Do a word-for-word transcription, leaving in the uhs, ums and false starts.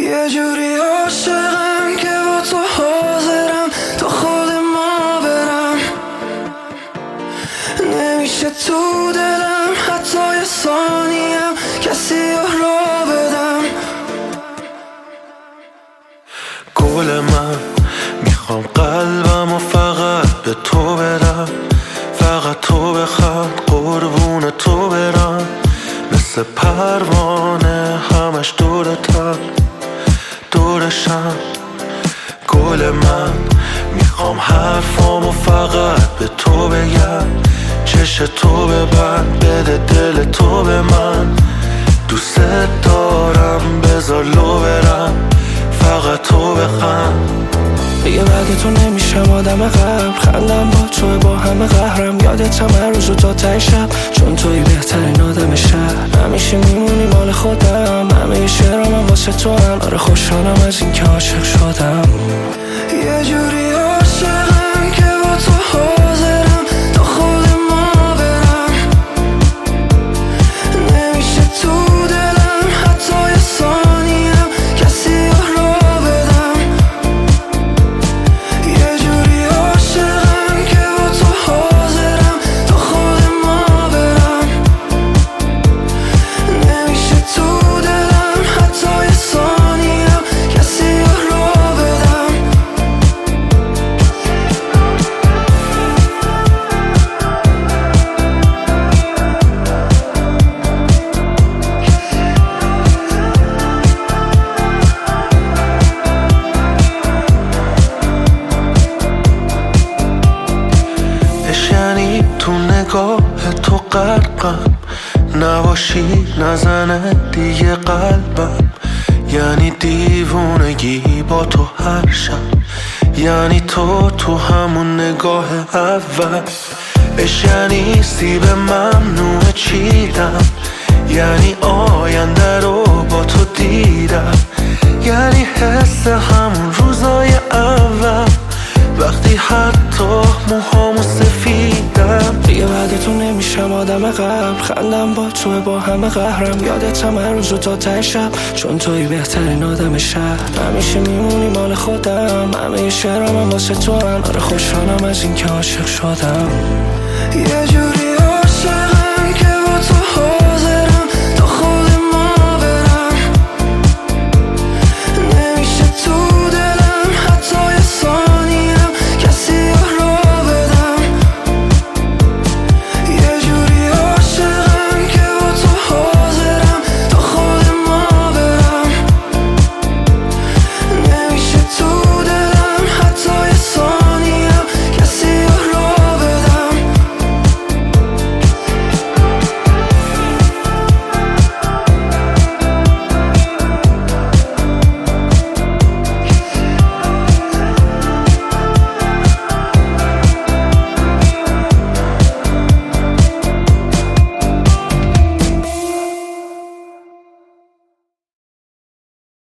یه جوری عاشقم که با تو حاضرم تا خود ما برم، نمیشه تو دلم حتی یه ثانیم کسی را بدم. گل من میخوام قلبم و فقط به تو بدم، فقط تو بخواد قربون تو برم، مثل پروانه همش دورتم دورشم. گل من میخوام حرفامو فقط به تو بگم، چش تو ببند بده دل تو به من، دوست دارم بذار لو برم فقط تو بخند. دیگه بعد تو نمیشم آدم قبل، خندم با تو با همه قهرم، یادتم هر روز و تا ته شب، چون توی بهترین آدم شهر، همیشه میمونی مال خودم، همه شعرام واسه تو هم، آره خوشحالم از این که عاشق شدم. یه جوری عاشقم که با تو حاضرم تا خود ما برم، نمیشه تو دلم حتی یه ثانیم کسی را بدم. یه جوری عاشقم که با تو حاضرم تا خود ما برم، نمیشه تو دلم حتی یه ثانیم کسی را بدم. یعنی تو نگاه تو غرقم، نباشی نزنه دیگه قلبم، یعنی دیوونگی با تو هر شب، یعنی تو تو همون نگاه اول، اش یعنی سیب ممنوع چیدم، یعنی آینده رو با تو دیدم، یعنی حس همون روزای اول وقتی حتی موهامو سفیدم. دیگه بعد تو نمیشم آدم قبل، خندم با تو با همه قهرم، یادتم هر روز و تا ته شب، چون توی بهترین آدم شهر، همیشه میمونی مال خودم، همه شعرام واسه تو هم، آره خوشحالم از این که عاشق شدم. یه جوری